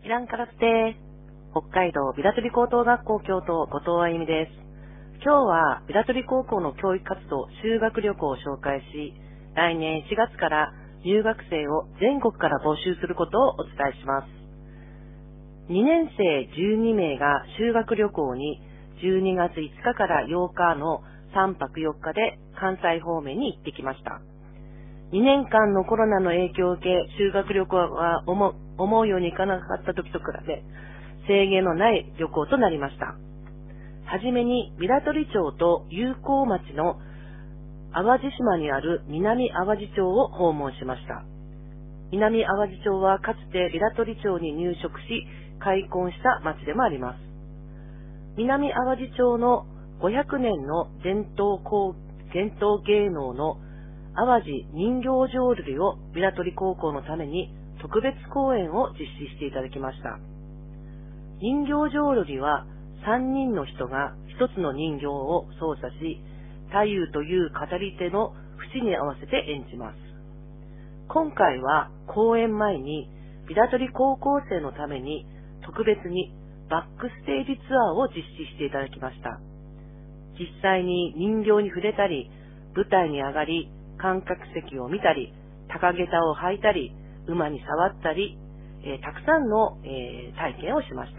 イランカラステ北海道ビラトリ高等学校教頭後藤あゆみです。今日はビラトリ高校の教育活動修学旅行を紹介し、来年4月から入学生を全国から募集することをお伝えします。2年生12名が修学旅行に12月5日から8日の3泊4日で関西方面に行ってきました。2年間のコロナの影響を受け、修学旅行は思うようにいかなかった時と比べ、制限のない旅行となりました。はじめに、ビラトリ町と友好町の淡路島にある南淡路町を訪問しました。南淡路町はかつてビラトリ町に入植し、開墾した町でもあります。南淡路町の500年の伝統芸能の淡路人形浄瑠璃をビラトリ高校のために特別講演を実施していただきました。人形浄瑠璃は3人の人が1つの人形を操作し、太夫という語り手の節に合わせて演じます。今回は講演前にビラトリ高校生のために特別にバックステージツアーを実施していただきました。実際に人形に触れたり、舞台に上がり、観客席を見たり、高下駄を履いたり、馬に触ったり、たくさんの、体験をしました。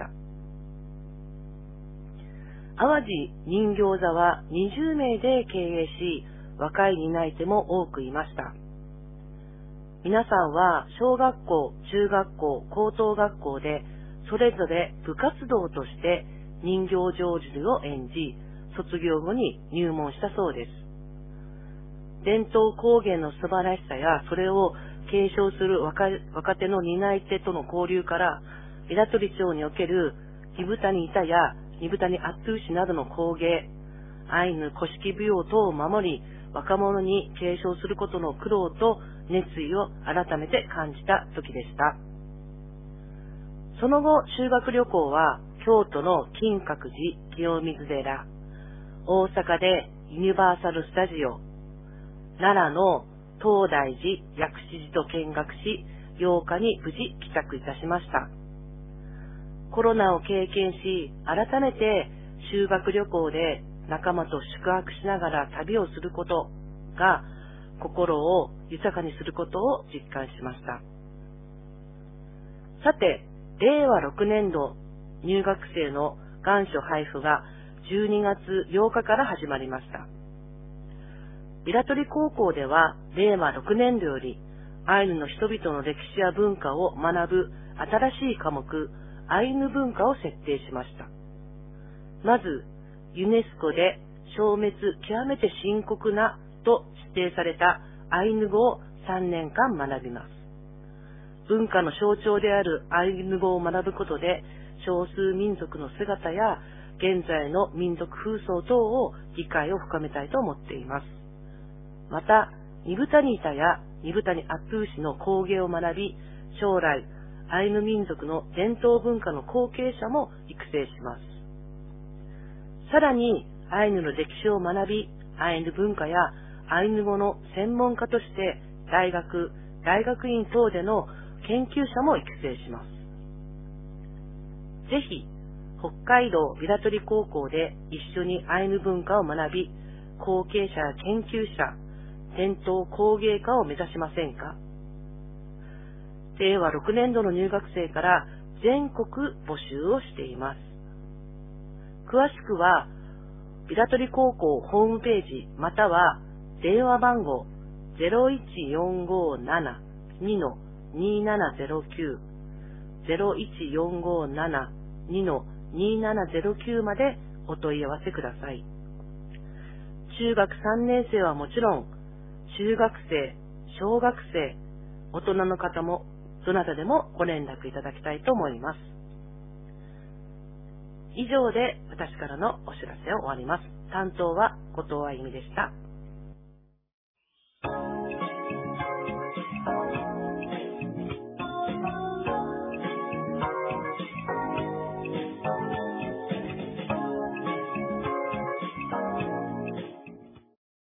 淡路人形座は20名で経営し、若い担い手も多くいました。皆さんは小学校、中学校、高等学校でそれぞれ部活動として人形浄瑠璃を演じ、卒業後に入門したそうです。伝統工芸の素晴らしさや、それを継承する若手の担い手との交流から、ビラトリ町における二豚に板や二豚にアットゥーシなどの工芸、アイヌ古式舞踊等を守り、若者に継承することの苦労と熱意を改めて感じた時でした。その後、修学旅行は京都の金閣寺清水寺、大阪でユニバーサルスタジオ、奈良の東大寺薬師寺と見学し、8日に無事帰宅いたしました。コロナを経験し、改めて修学旅行で仲間と宿泊しながら旅をすることが、心を豊かにすることを実感しました。さて、令和6年度入学生の願書配布が12月8日から始まりました。ビラトリ高校では令和6年度よりアイヌの人々の歴史や文化を学ぶ新しい科目アイヌ文化を設定しました。まずユネスコで消滅極めて深刻なと指定されたアイヌ語を3年間学びます。文化の象徴であるアイヌ語を学ぶことで少数民族の姿や現在の民族風葬等を理解を深めたいと思っています。また、ニブタニータやニブタニアットゥーシの工芸を学び、将来、アイヌ民族の伝統文化の後継者も育成します。さらに、アイヌの歴史を学び、アイヌ文化やアイヌ語の専門家として、大学院等での研究者も育成します。ぜひ、北海道ビラトリ高校で一緒にアイヌ文化を学び、後継者や研究者、伝統工芸家を目指しませんか？令和6年度の入学生から全国募集をしています。詳しくは、ビラトリ高校ホームページまたは電話番号 01457-2-2709 01457-2-2709 までお問い合わせください。中学3年生はもちろん、中学生、小学生、大人の方もどなたでもご連絡いただきたいと思います。以上で私からのお知らせを終わります。担当は後藤あゆみでした。